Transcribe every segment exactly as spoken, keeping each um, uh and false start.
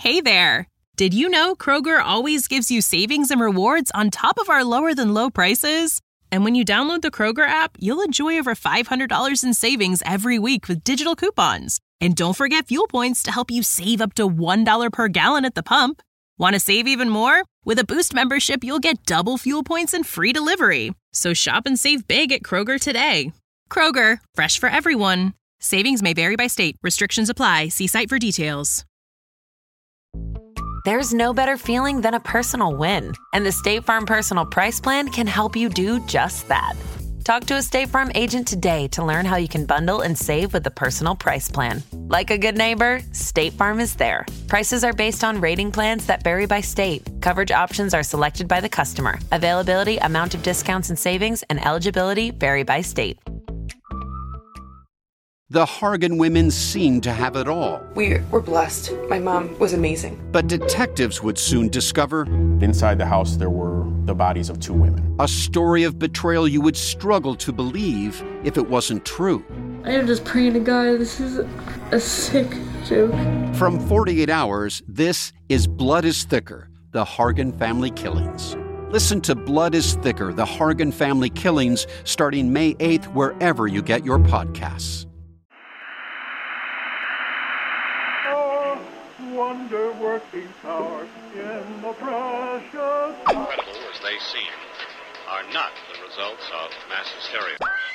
Hey there! Did you know Kroger always gives you savings and rewards on top of our lower-than-low prices? And when you download the Kroger app, you'll enjoy over five hundred dollars in savings every week with digital coupons. And don't forget fuel points to help you save up to one dollar per gallon at the pump. Want to save even more? With a Boost membership, you'll get double fuel points and free delivery. So shop and save big at Kroger today. Kroger, fresh for everyone. Savings may vary by state. Restrictions apply. See site for details. There's no better feeling than a personal win, and the State Farm Personal Price Plan can help you do just that. Talk to a State Farm agent today to learn how you can bundle and save with the Personal Price Plan. Like a good neighbor, State Farm is there. Prices are based on rating plans that vary by state. Coverage options are selected by the customer. Availability, amount of discounts and savings, and eligibility vary by state. The Hargan women seemed to have it all. We were blessed. My mom was amazing. But detectives would soon discover inside the house there were the bodies of two women. A story of betrayal you would struggle to believe if it wasn't true. I am just praying to God, this is a sick joke. From forty-eight hours, this is Blood is Thicker, the Hargan Family Killings. Listen to Blood is Thicker, the Hargan Family Killings, starting May eighth, wherever you get your podcasts. Wonder-working power in the precious... Incredible as they seem, are not the results of mass hysteria.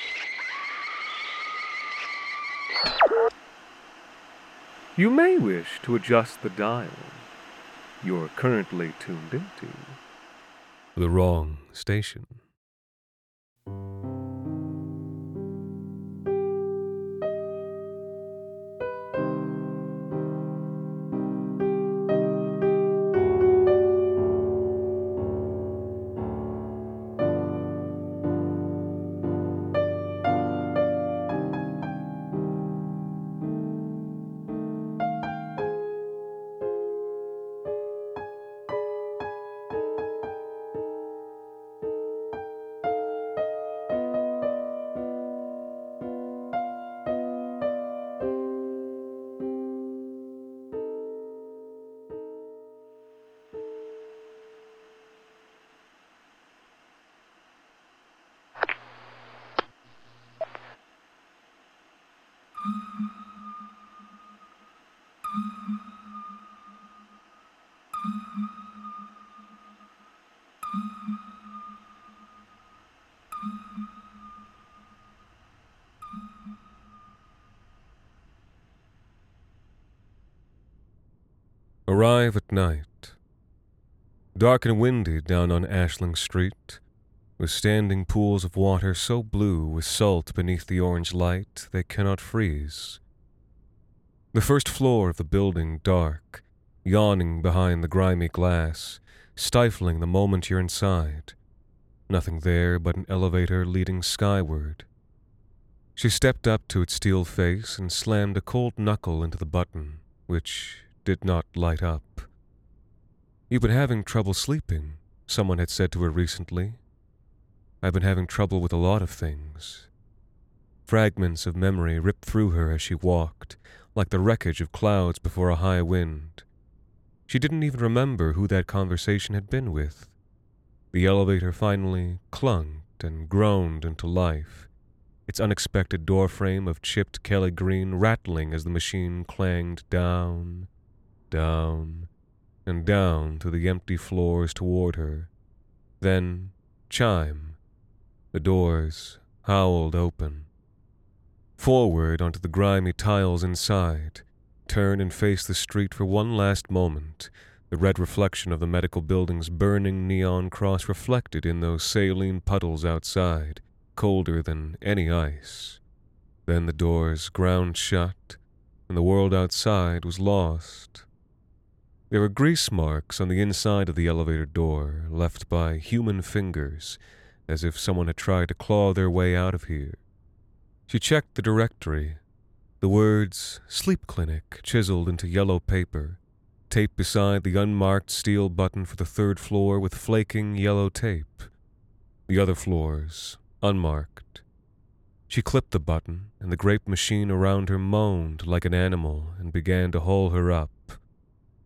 You may wish to adjust the dial. You're currently tuned into the wrong station. Arrive at night. Dark and windy down on Ashling Street, with standing pools of water so blue with salt beneath the orange light they cannot freeze. The first floor of the building dark, yawning behind the grimy glass, stifling the moment you're inside. Nothing there but an elevator leading skyward. She stepped up to its steel face and slammed a cold knuckle into the button, which did not light up. You've been having trouble sleeping, someone had said to her recently. I've been having trouble with a lot of things. Fragments of memory ripped through her as she walked, like the wreckage of clouds before a high wind. She didn't even remember who that conversation had been with. The elevator finally clunked and groaned into life, its unexpected doorframe of chipped Kelly green rattling as the machine clanged down, down, and down to the empty floors toward her. Then, chime. The doors howled open. Forward onto the grimy tiles inside, turn and face the street for one last moment, the red reflection of the medical building's burning neon cross reflected in those saline puddles outside, colder than any ice. Then the doors ground shut, and the world outside was lost. There were grease marks on the inside of the elevator door, left by human fingers, as if someone had tried to claw their way out of here. She checked the directory. The words "Sleep Clinic" chiseled into yellow paper, taped beside the unmarked steel button for the third floor with flaking yellow tape. The other floors, unmarked. She clipped the button, and the grape machine around her moaned like an animal and began to haul her up.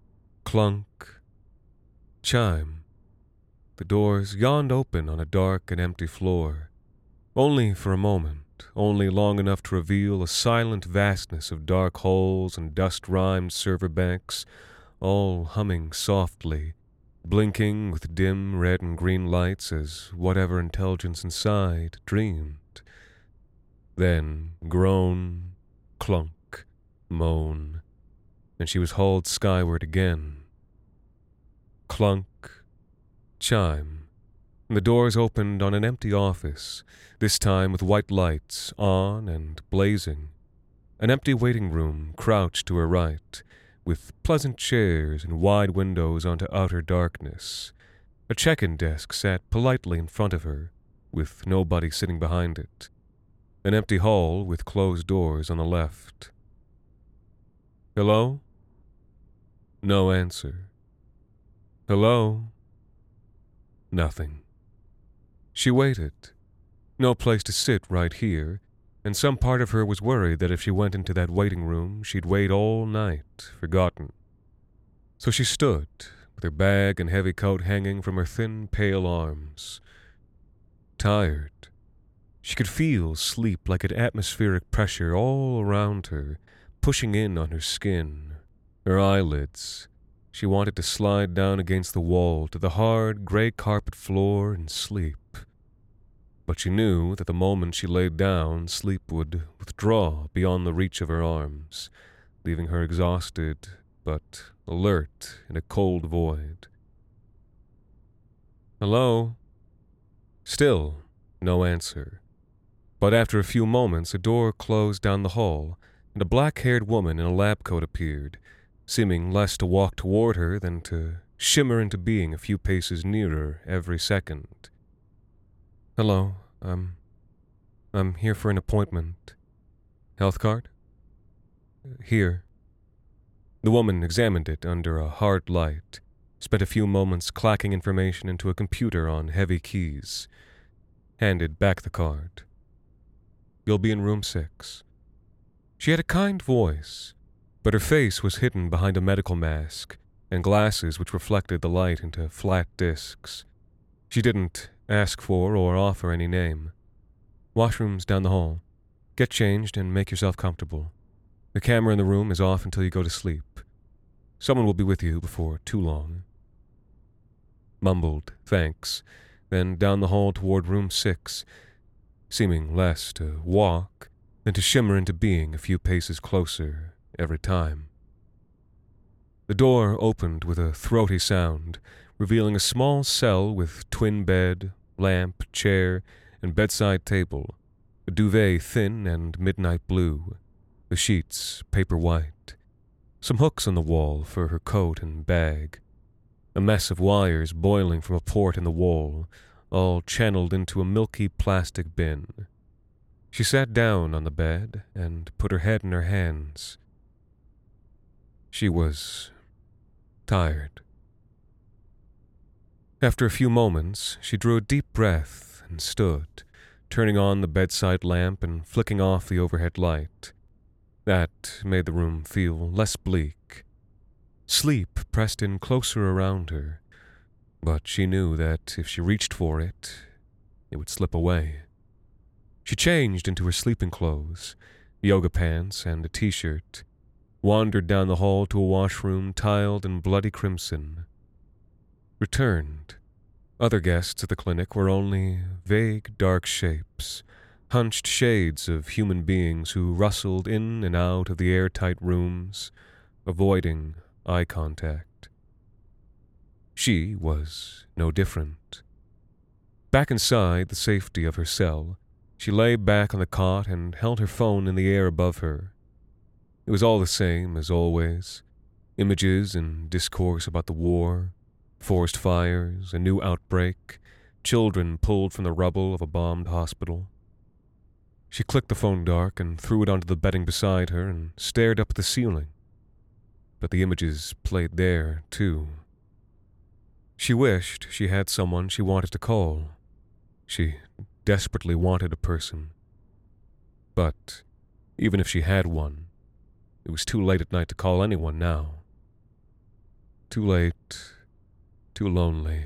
Clunk. Chime. The doors yawned open on a dark and empty floor, only for a moment, only long enough to reveal a silent vastness of dark holes and dust-rimed server banks, all humming softly, blinking with dim red and green lights as whatever intelligence inside dreamed. Then groan, clunk, moan, and she was hauled skyward again. Clunk, chime, and the doors opened on an empty office, this time with white lights on and blazing. An empty waiting room crouched to her right, with pleasant chairs and wide windows onto outer darkness. A check-in desk sat politely in front of her, with nobody sitting behind it. An empty hall with closed doors on the left. Hello? No answer. Hello? Nothing. She waited. No place to sit right here, and some part of her was worried that if she went into that waiting room, she'd wait all night, forgotten. So she stood, with her bag and heavy coat hanging from her thin, pale arms. Tired. She could feel sleep like an atmospheric pressure all around her, pushing in on her skin, her eyelids. She wanted to slide down against the wall to the hard, gray carpet floor and sleep. But she knew that the moment she laid down, sleep would withdraw beyond the reach of her arms, leaving her exhausted but alert in a cold void. Hello? Still no answer. But after a few moments, a door closed down the hall, and a black-haired woman in a lab coat appeared, seeming less to walk toward her than to shimmer into being a few paces nearer every second. Hello, um, I'm here for an appointment. Health card? Here. The woman examined it under a hard light, spent a few moments clacking information into a computer on heavy keys, handed back the card. You'll be in room six. She had a kind voice, but her face was hidden behind a medical mask and glasses which reflected the light into flat discs. She didn't ask for or offer any name. Washroom's down the hall. Get changed and make yourself comfortable. The camera in the room is off until you go to sleep. Someone will be with you before too long. Mumbled thanks, then down the hall toward room six, seeming less to walk than to shimmer into being a few paces closer every time. The door opened with a throaty sound, revealing a small cell with twin bed, lamp, chair, and bedside table, a duvet thin and midnight blue, the sheets paper white, some hooks on the wall for her coat and bag, a mess of wires boiling from a port in the wall, all channeled into a milky plastic bin. She sat down on the bed and put her head in her hands. She was tired. After a few moments, she drew a deep breath and stood, turning on the bedside lamp and flicking off the overhead light. That made the room feel less bleak. Sleep pressed in closer around her, but she knew that if she reached for it, it would slip away. She changed into her sleeping clothes, yoga pants and a t-shirt, wandered down the hall to a washroom tiled in bloody crimson. Returned. Other guests at the clinic were only vague dark shapes, hunched shades of human beings who rustled in and out of the airtight rooms, avoiding eye contact. She was no different. Back inside the safety of her cell, she lay back on the cot and held her phone in the air above her. It was all the same as always. Images and discourse about the war, forest fires, a new outbreak, children pulled from the rubble of a bombed hospital. She clicked the phone dark and threw it onto the bedding beside her and stared up at the ceiling. But the images played there, too. She wished she had someone she wanted to call. She desperately wanted a person. But even if she had one, it was too late at night to call anyone now. Too late, too lonely,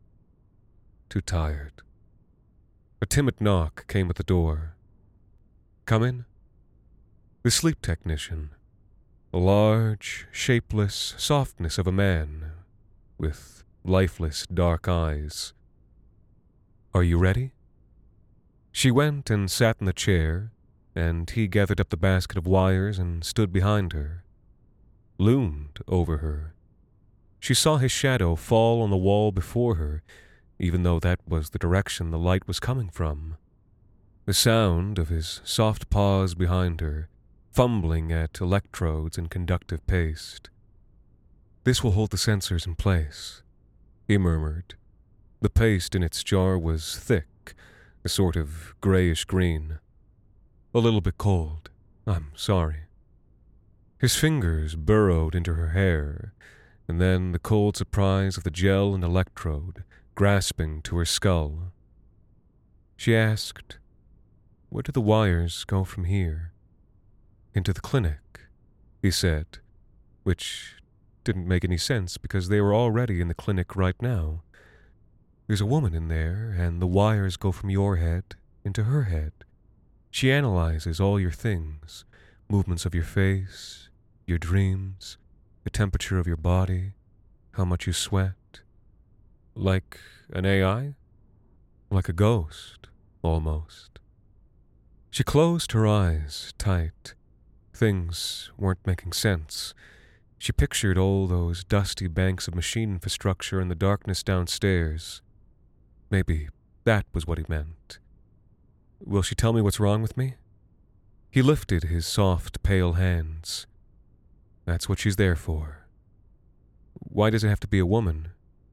too tired. A timid knock came at the door. Come in. The sleep technician, a large, shapeless softness of a man with lifeless dark eyes. Are you ready? She went and sat in the chair, and he gathered up the basket of wires and stood behind her, loomed over her. She saw his shadow fall on the wall before her, even though that was the direction the light was coming from. The sound of his soft paws behind her, fumbling at electrodes and conductive paste. This will hold the sensors in place, he murmured. The paste in its jar was thick, a sort of grayish green. A little bit cold. I'm sorry. His fingers burrowed into her hair, and then the cold surprise of the gel and electrode grasping to her skull. She asked, "Where do the wires go from here?" "Into the clinic," he said, which didn't make any sense because they were already in the clinic right now. "There's a woman in there, and the wires go from your head into her head. She analyzes all your things, movements of your face, your dreams, the temperature of your body, how much you sweat. Like an A I? Like a ghost, almost." She closed her eyes tight. Things weren't making sense. She pictured all those dusty banks of machine infrastructure in the darkness downstairs. Maybe that was what he meant. "Will she tell me what's wrong with me?" He lifted his soft, pale hands. "That's what she's there for." "Why does it have to be a woman?"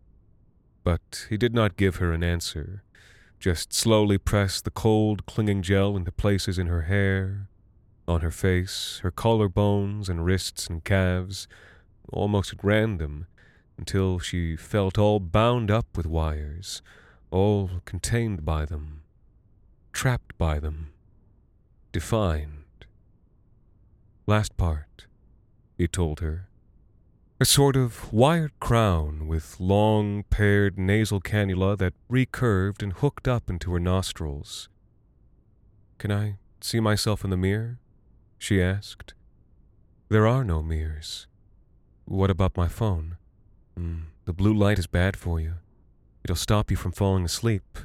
But he did not give her an answer, just slowly pressed the cold, clinging gel into places in her hair, on her face, her collarbones and wrists and calves, almost at random, until she felt all bound up with wires, all contained by them, trapped by them, defined. "Last part," he told her. A sort of wired crown with long, paired nasal cannula that recurved and hooked up into her nostrils. "Can I see myself in the mirror?" she asked. "There are no mirrors." "What about my phone?" Mm, "the blue light is bad for you. It'll stop you from falling asleep."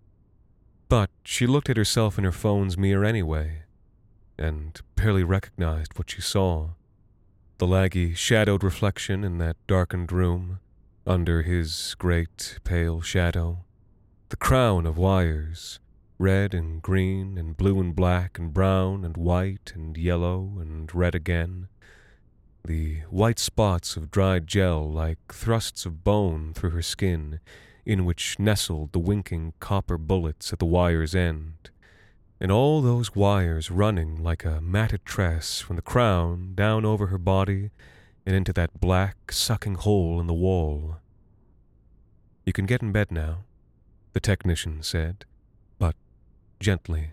But she looked at herself in her phone's mirror anyway, and barely recognized what she saw. The laggy, shadowed reflection in that darkened room, under his great, pale shadow. The crown of wires, red and green and blue and black and brown and white and yellow and red again. The white spots of dried gel like thrusts of bone through her skin, in which nestled the winking copper bullets at the wire's end. And all those wires running like a matted tress from the crown down over her body and into that black, sucking hole in the wall. "You can get in bed now," the technician said, but gently.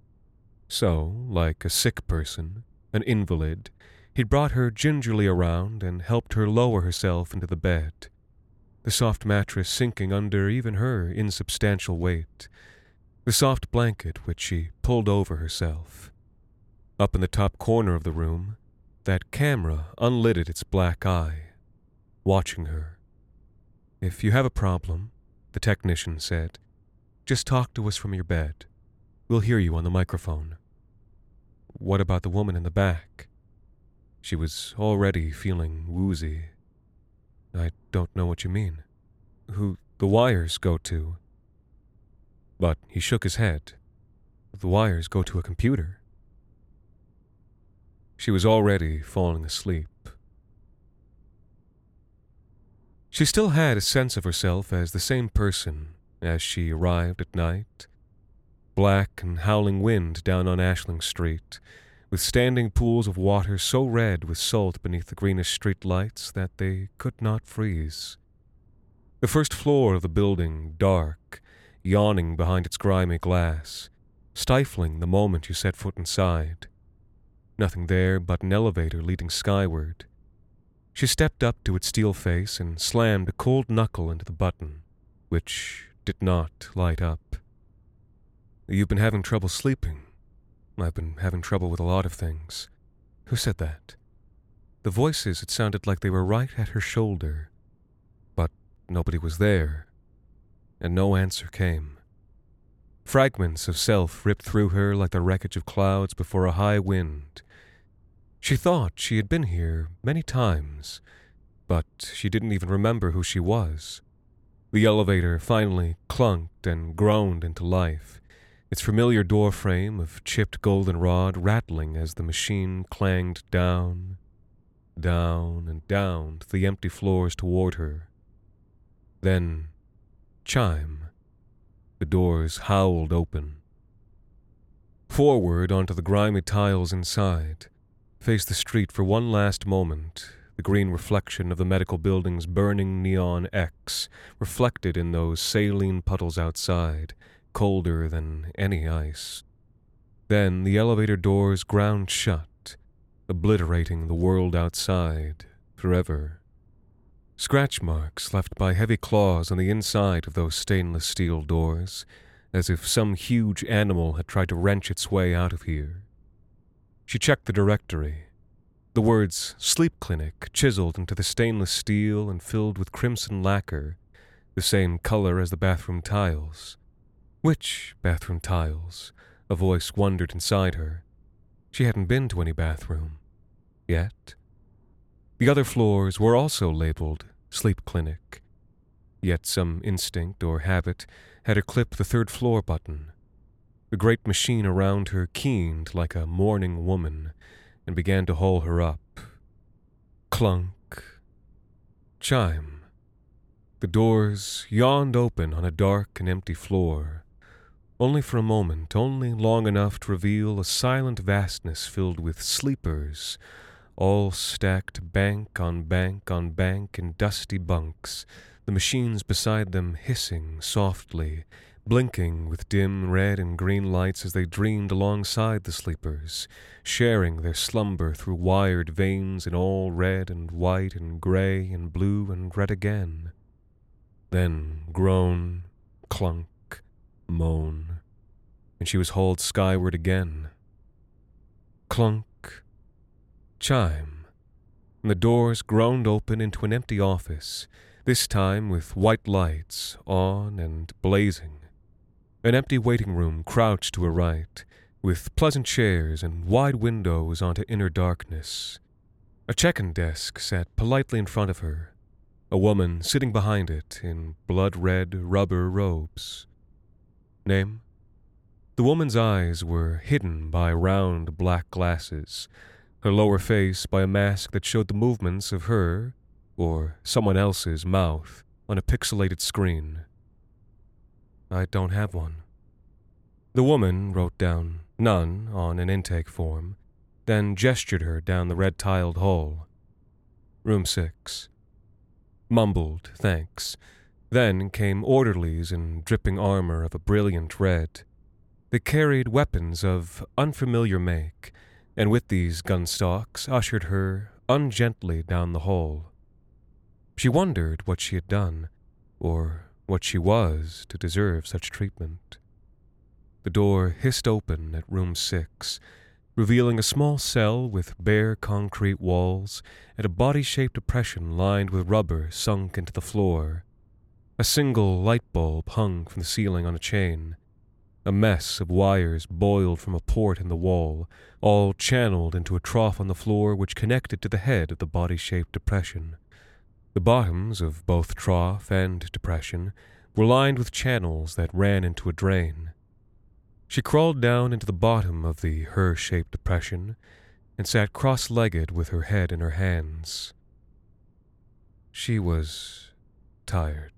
So, like a sick person, an invalid, he'd brought her gingerly around and helped her lower herself into the bed, the soft mattress sinking under even her insubstantial weight, the soft blanket which she pulled over herself. Up in the top corner of the room, that camera unlidded its black eye, watching her. "If you have a problem," the technician said, "just talk to us from your bed. We'll hear you on the microphone." "What about the woman in the back?" She was already feeling woozy. "I don't know what you mean. Who the wires go to?" But he shook his head. "The wires go to a computer." She was already falling asleep. She still had a sense of herself as the same person as she arrived at night. Black and howling wind down on Ashling Street, with standing pools of water so red with salt beneath the greenish street lights that they could not freeze. The first floor of the building dark, yawning behind its grimy glass, stifling the moment you set foot inside. Nothing there but an elevator leading skyward. She stepped up to its steel face and slammed a cold knuckle into the button, which did not light up. "You've been having trouble sleeping." "I've been having trouble with a lot of things." "Who said that?" The voices, it sounded like they were right at her shoulder, but nobody was there, and no answer came. Fragments of self ripped through her like the wreckage of clouds before a high wind. She thought she had been here many times, but she didn't even remember who she was. The elevator finally clunked and groaned into life, its familiar door frame of chipped goldenrod rattling as the machine clanged down, down, and down to the empty floors toward her. Then, chime. The doors howled open. Forward onto the grimy tiles inside, faced the street for one last moment, the green reflection of the medical building's burning neon X reflected in those saline puddles outside, colder than any ice. Then the elevator doors ground shut, obliterating the world outside forever. Scratch marks left by heavy claws on the inside of those stainless steel doors, as if some huge animal had tried to wrench its way out of here. She checked the directory. The words "sleep clinic" chiseled into the stainless steel and filled with crimson lacquer, the same color as the bathroom tiles. Which bathroom tiles? A voice wondered inside her. She hadn't been to any bathroom. Yet. The other floors were also labeled "sleep clinic." Yet some instinct or habit had her clip the third floor button. The great machine around her keened like a mourning woman and began to haul her up. Clunk. Chime. The doors yawned open on a dark and empty floor, only for a moment, only long enough to reveal a silent vastness filled with sleepers, all stacked bank on bank on bank in dusty bunks, the machines beside them hissing softly, blinking with dim red and green lights as they dreamed alongside the sleepers, sharing their slumber through wired veins in all red and white and gray and blue and red again. Then groan, clunk, moan, and she was hauled skyward again. Clunk, chime, and the doors groaned open into an empty office, this time with white lights on and blazing. An empty waiting room crouched to her right, with pleasant chairs and wide windows onto inner darkness. A check-in desk sat politely in front of her, a woman sitting behind it in blood-red rubber robes. Name? The woman's eyes were hidden by round black glasses, her lower face by a mask that showed the movements of her, or someone else's, mouth on a pixelated screen. I don't have one. The woman wrote down none on an intake form, then gestured her down the red-tiled hall. Room six. Mumbled thanks. Then came orderlies in dripping armor of a brilliant red. They carried weapons of unfamiliar make, and with these gun stocks ushered her ungently down the hall. She wondered what she had done, or what she was to deserve such treatment. The door hissed open at room six, revealing a small cell with bare concrete walls and a body-shaped depression lined with rubber sunk into the floor. A single light bulb hung from the ceiling on a chain. A mess of wires boiled from a port in the wall, all channeled into a trough on the floor which connected to the head of the body-shaped depression. The bottoms of both trough and depression were lined with channels that ran into a drain. She crawled down into the bottom of the her-shaped depression and sat cross-legged with her head in her hands. She was tired.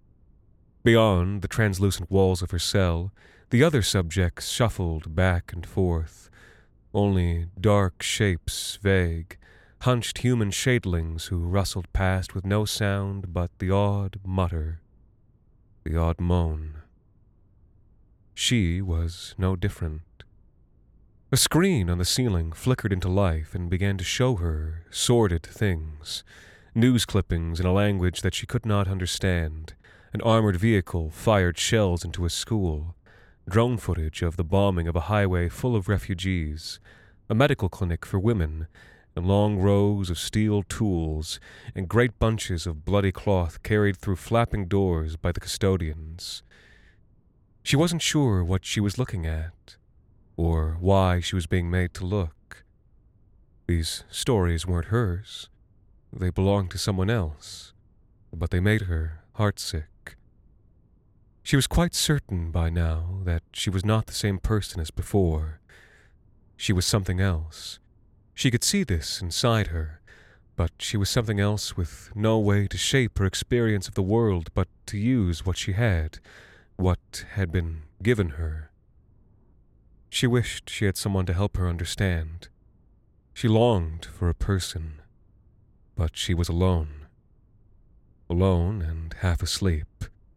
Beyond the translucent walls of her cell, the other subjects shuffled back and forth, only dark shapes vague, hunched human shadelings who rustled past with no sound but the odd mutter, the odd moan. She was no different. A screen on the ceiling flickered into life and began to show her sordid things, news clippings in a language that she could not understand. An armored vehicle fired shells into a school, drone footage of the bombing of a highway full of refugees, a medical clinic for women, and long rows of steel tools and great bunches of bloody cloth carried through flapping doors by the custodians. She wasn't sure what she was looking at, or why she was being made to look. These stories weren't hers. They belonged to someone else, but they made her heartsick. She was quite certain by now that she was not the same person as before. She was something else. She could see this inside her, but she was something else with no way to shape her experience of the world but to use what she had, what had been given her. She wished she had someone to help her understand. She longed for a person, but she was alone. Alone and half asleep.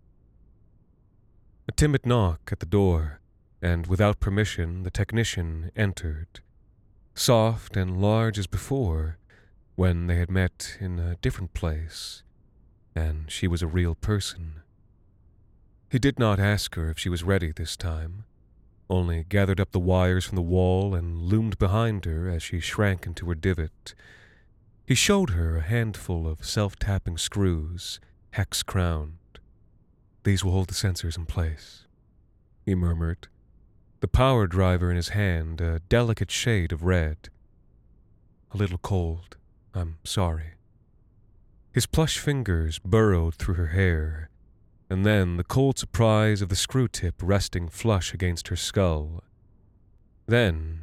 A timid knock at the door, and without permission the technician entered, soft and large as before, when they had met in a different place, and she was a real person. He did not ask her if she was ready this time, only gathered up the wires from the wall and loomed behind her as she shrank into her divot. He showed her a handful of self-tapping screws, hex-crowned. "These will hold the sensors in place," he murmured, the power driver in his hand a delicate shade of red. "A little cold. I'm sorry." His plush fingers burrowed through her hair, and then the cold surprise of the screw tip resting flush against her skull. Then,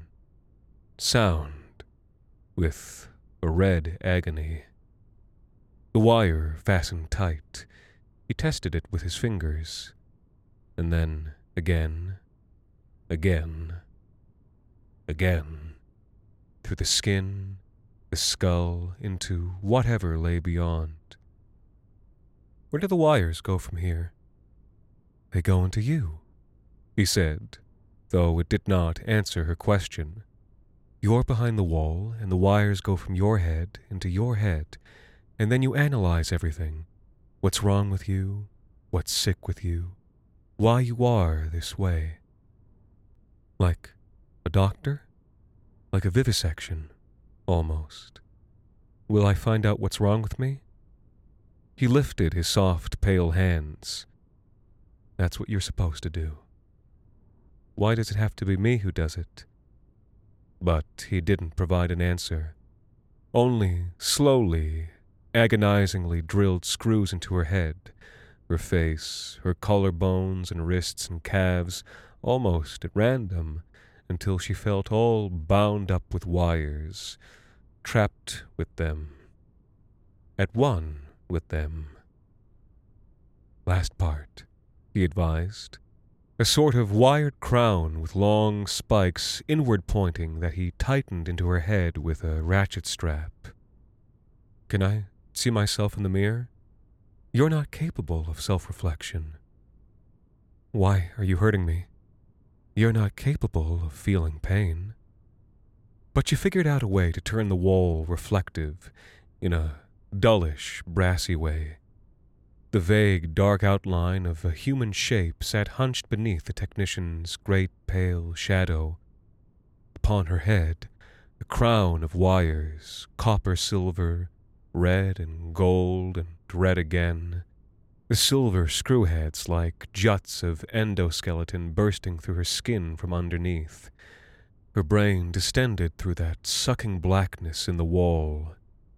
sound, with a red agony. The wire fastened tight. He tested it with his fingers, and then again, again, again, through the skin, the skull, into whatever lay beyond. "Where do the wires go from here?" "They go into you," he said, though it did not answer her question. "You're behind the wall, and the wires go from your head into your head, and then you analyze everything. What's wrong with you, what's sick with you, why you are this way. Like a doctor? Like a vivisection, almost. Will I find out what's wrong with me?" He lifted his soft, pale hands. "That's what you're supposed to do." "Why does it have to be me who does it?" But he didn't provide an answer. Only slowly, agonizingly drilled screws into her head, her face, her collarbones and wrists and calves, almost at random, until she felt all bound up with wires, trapped with them, at one with them. "Last part," he advised, a sort of wired crown with long spikes inward pointing that he tightened into her head with a ratchet strap. "Can I see myself in the mirror? You're not capable of self-reflection. Why are you hurting me? You're not capable of feeling pain." But you figured out a way to turn the wall reflective in a dullish, brassy way. The vague, dark outline of a human shape sat hunched beneath the technician's great pale shadow. Upon her head, a crown of wires, copper-silver, red and gold and red again, the silver screwheads like juts of endoskeleton bursting through her skin from underneath. Her brain distended through that sucking blackness in the wall.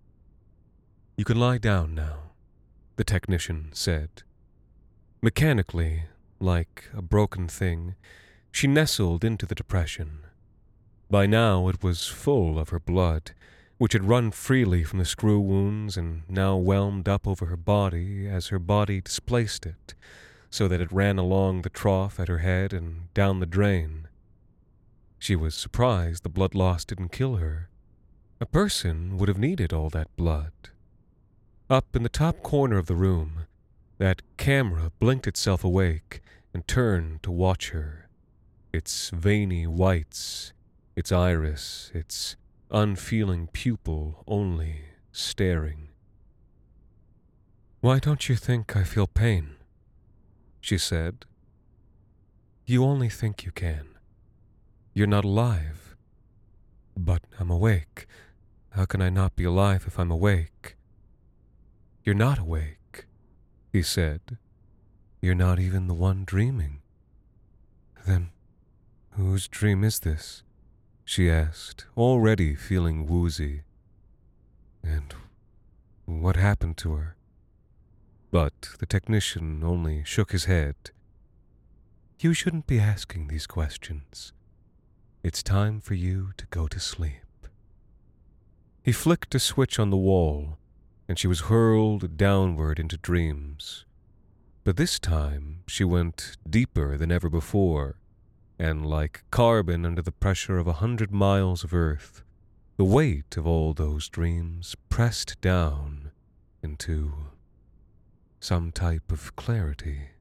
"You can lie down now," the technician said. Mechanically, like a broken thing, she nestled into the depression. By now it was full of her blood, which had run freely from the screw wounds and now whelmed up over her body as her body displaced it, so that it ran along the trough at her head and down the drain. She was surprised the blood loss didn't kill her. A person would have needed all that blood. Up in the top corner of the room, that camera blinked itself awake and turned to watch her, its veiny whites, its iris, its unfeeling pupil only staring. "Why don't you think I feel pain?" she said. "You only think you can. You're not alive." "But I'm awake. How can I not be alive if I'm awake?" "You're not awake," he said. "You're not even the one dreaming." "Then whose dream is this?" she asked, already feeling woozy. "And what happened to her?" But the technician only shook his head. "You shouldn't be asking these questions. It's time for you to go to sleep." He flicked a switch on the wall, and she was hurled downward into dreams. But this time she went deeper than ever before, and like carbon under the pressure of a hundred miles of earth, the weight of all those dreams pressed down into some type of clarity.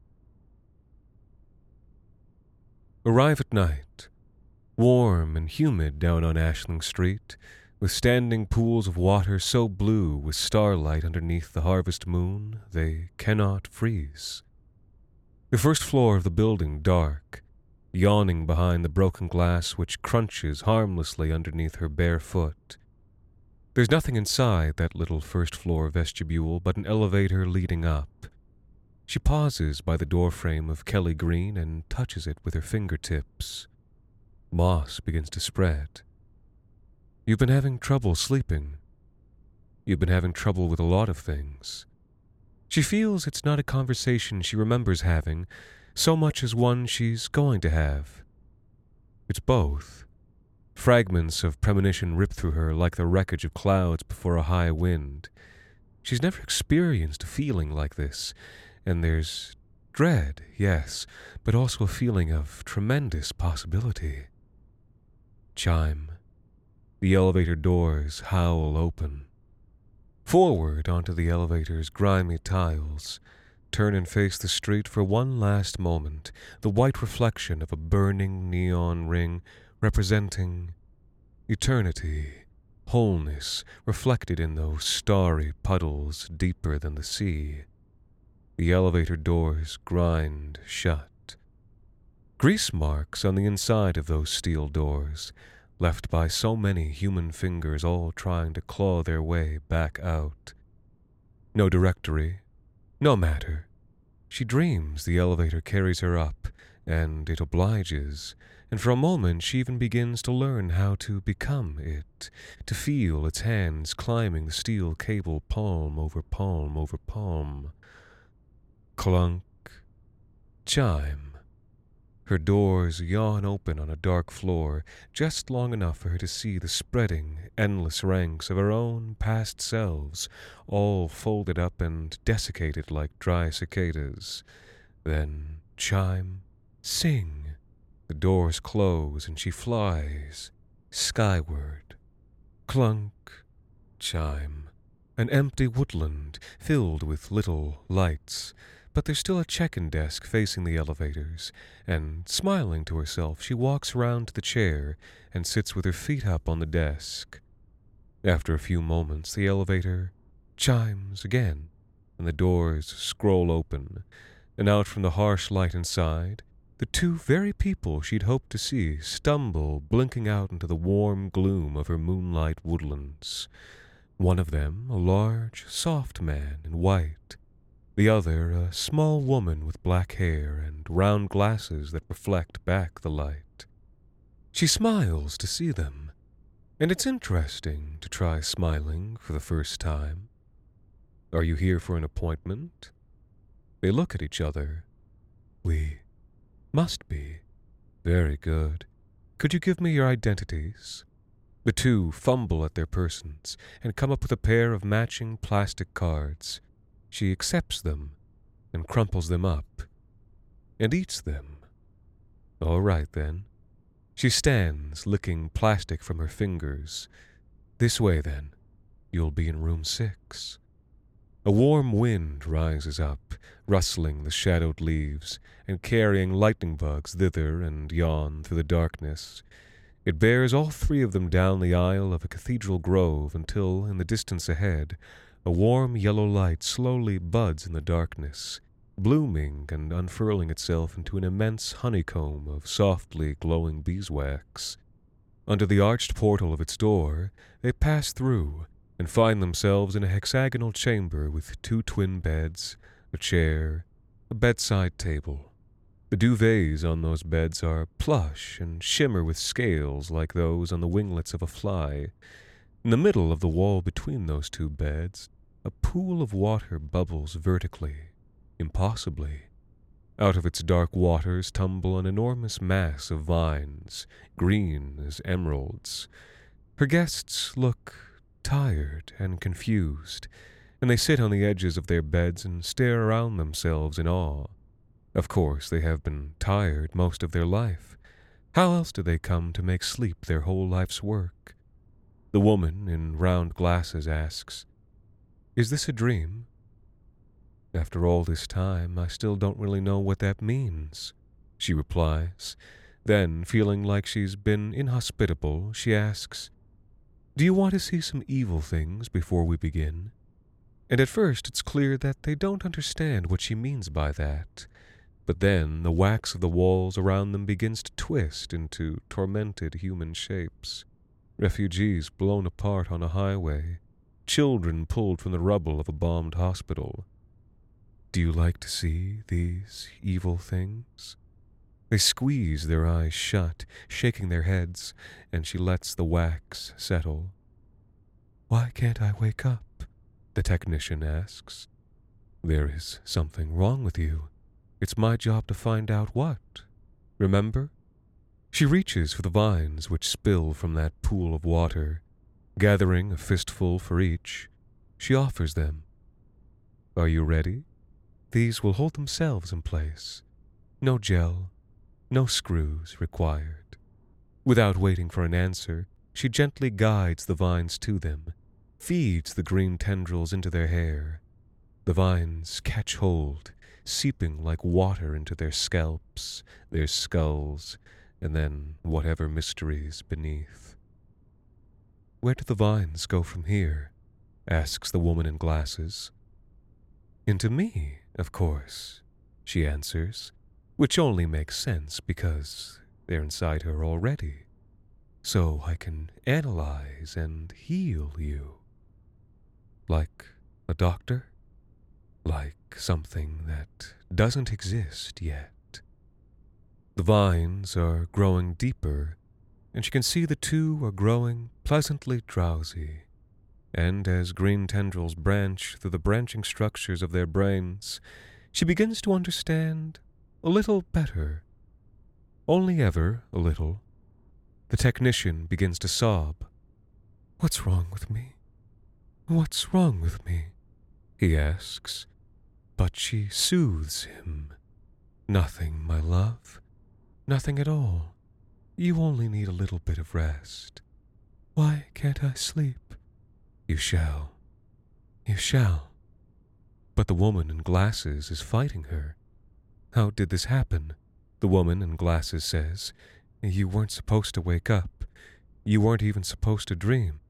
Arrive at night, warm and humid down on Aisling Street, with standing pools of water so blue with starlight underneath the harvest moon they cannot freeze. The first floor of the building dark, yawning behind the broken glass which crunches harmlessly underneath her bare foot. There's nothing inside that little first-floor vestibule but an elevator leading up. She pauses by the doorframe of Kelly Green and touches it with her fingertips. Moss begins to spread. "You've been having trouble sleeping. You've been having trouble with a lot of things." She feels it's not a conversation she remembers having, so much as one she's going to have. It's both. Fragments of premonition rip through her like the wreckage of clouds before a high wind. She's never experienced a feeling like this, and there's dread, yes, but also a feeling of tremendous possibility. Chime. The elevator doors howl open. Forward onto the elevator's grimy tiles, turn and face the street for one last moment, the white reflection of a burning neon ring representing eternity, wholeness reflected in those starry puddles deeper than the sea. The elevator doors grind shut. Grease marks on the inside of those steel doors, left by so many human fingers all trying to claw their way back out. No directory, no matter. She dreams the elevator carries her up, and it obliges, and for a moment she even begins to learn how to become it, to feel its hands climbing the steel cable palm over palm over palm. Clunk. Chime. Her doors yawn open on a dark floor, just long enough for her to see the spreading, endless ranks of her own past selves, all folded up and desiccated like dry cicadas. Then chime, sing. The doors close and she flies, skyward. Clunk, chime. An empty woodland filled with little lights, but there's still a check-in desk facing the elevators, and, smiling to herself, she walks round to the chair and sits with her feet up on the desk. After a few moments, the elevator chimes again, and the doors scroll open, and out from the harsh light inside, the two very people she'd hoped to see stumble blinking out into the warm gloom of her moonlight woodlands. One of them, a large, soft man in white, the other, a small woman with black hair and round glasses that reflect back the light. She smiles to see them, and it's interesting to try smiling for the first time. "Are you here for an appointment?" They look at each other. "We must be. Very good. Could you give me your identities?" The two fumble at their persons and come up with a pair of matching plastic cards. She accepts them and crumples them up and eats them. All right, then. She stands, licking plastic from her fingers. "This way, then. You'll be in room six." A warm wind rises up, rustling the shadowed leaves and carrying lightning bugs thither and yon through the darkness. It bears all three of them down the aisle of a cathedral grove until, in the distance ahead, a warm yellow light slowly buds in the darkness, blooming and unfurling itself into an immense honeycomb of softly glowing beeswax. Under the arched portal of its door, they pass through and find themselves in a hexagonal chamber with two twin beds, a chair, a bedside table. The duvets on those beds are plush and shimmer with scales like those on the winglets of a fly. In the middle of the wall between those two beds, a pool of water bubbles vertically, impossibly. Out of its dark waters tumble an enormous mass of vines, green as emeralds. Her guests look tired and confused, and they sit on the edges of their beds and stare around themselves in awe. Of course, they have been tired most of their life. How else do they come to make sleep their whole life's work? The woman in round glasses asks, "Is this a dream?" "After all this time, I still don't really know what that means," she replies. Then, feeling like she's been inhospitable, she asks, "Do you want to see some evil things before we begin?" And at first it's clear that they don't understand what she means by that. But then the wax of the walls around them begins to twist into tormented human shapes. Refugees blown apart on a highway, children pulled from the rubble of a bombed hospital. "Do you like to see these evil things?" They squeeze their eyes shut, shaking their heads, and she lets the wax settle. "Why can't I wake up?" the technician asks. "There is something wrong with you. It's my job to find out what. Remember?" She reaches for the vines which spill from that pool of water. Gathering a fistful for each, she offers them. "Are you ready? These will hold themselves in place. No gel, no screws required." Without waiting for an answer, she gently guides the vines to them, feeds the green tendrils into their hair. The vines catch hold, seeping like water into their scalps, their skulls, and then whatever mysteries beneath. "Where do the vines go from here?" asks the woman in glasses. "Into me, of course," she answers, which only makes sense because they're inside her already. "So I can analyze and heal you. Like a doctor? Like something that doesn't exist yet." The vines are growing deeper, and she can see the two are growing pleasantly drowsy. And as green tendrils branch through the branching structures of their brains, she begins to understand a little better. Only ever a little. The technician begins to sob. "What's wrong with me? What's wrong with me?" he asks. But she soothes him. "Nothing, my love. Nothing at all. You only need a little bit of rest. Why can't I sleep?" "You shall. You shall." But the woman in glasses is fighting her. "How did this happen?" the woman in glasses says. "You weren't supposed to wake up. You weren't even supposed to dream."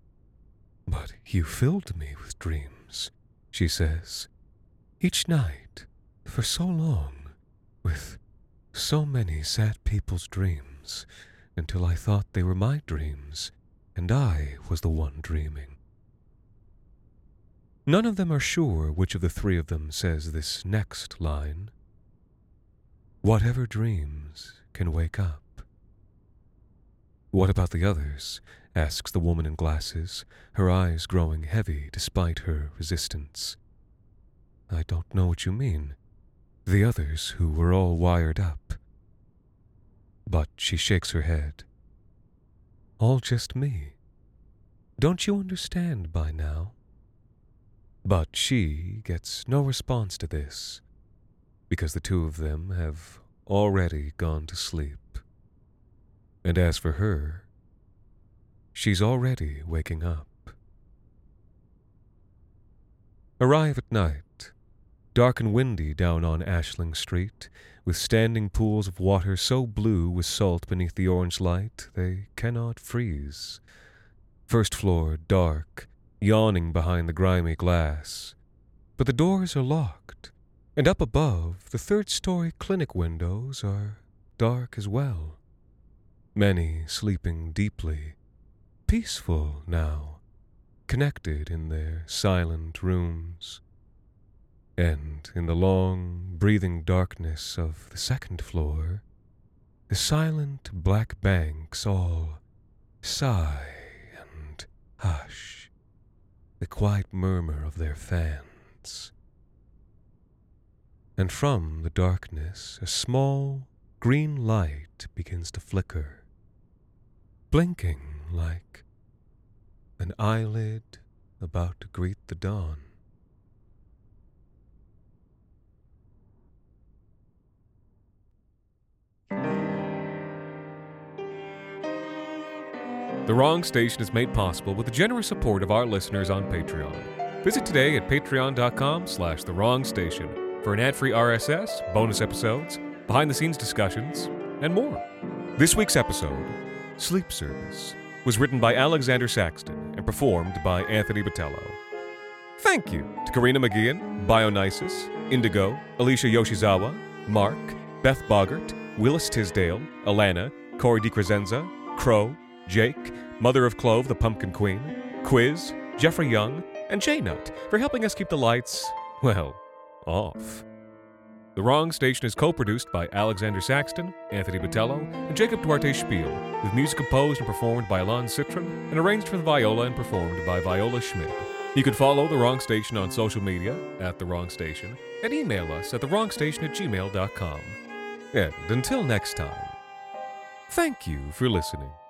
"But you filled me with dreams," she says. "Each night, for so long, with so many sad people's dreams, until I thought they were my dreams, and I was the one dreaming." None of them are sure which of the three of them says this next line. "Whatever dreams can wake up." "What about the others?" asks the woman in glasses, her eyes growing heavy despite her resistance. "I don't know what you mean. The others who were all wired up." But she shakes her head. "All just me. Don't you understand by now?" But she gets no response to this, because the two of them have already gone to sleep. And as for her, she's already waking up. Arrive at night. Dark and windy down on Ashling Street, with standing pools of water so blue with salt beneath the orange light they cannot freeze. First floor dark, yawning behind the grimy glass. But the doors are locked, and up above the third-story clinic windows are dark as well. Many sleeping deeply, peaceful now, connected in their silent rooms. And in the long, breathing darkness of the second floor, the silent black banks all sigh and hush, the quiet murmur of their fans. And from the darkness a small green light begins to flicker, blinking like an eyelid about to greet the dawn. The Wrong Station is made possible with the generous support of our listeners on Patreon. Visit today at patreon.com slash The Wrong Station for an ad-free R S S, bonus episodes, behind-the-scenes discussions, and more. This week's episode, Sleep Service, was written by Alexander Saxton and performed by Anthony Botello. Thank you to Karina McGeehan, Bionisis, Indigo, Alicia Yoshizawa, Mark, Beth Boggart, Willis Tisdale, Alana, Corey DiCrescenza, Crow, Jake, Mother of Clove, the Pumpkin Queen, Quiz, Jeffrey Young, and J-Nut for helping us keep the lights, well, off. The Wrong Station is co-produced by Alexander Saxton, Anthony Botello, and Jacob Duarte Spiel, with music composed and performed by Alon Citron and arranged for the viola and performed by Viola Schmidt. You can follow The Wrong Station on social media at The Wrong Station and email us at the wrong station at gmail dot com. And until next time, thank you for listening.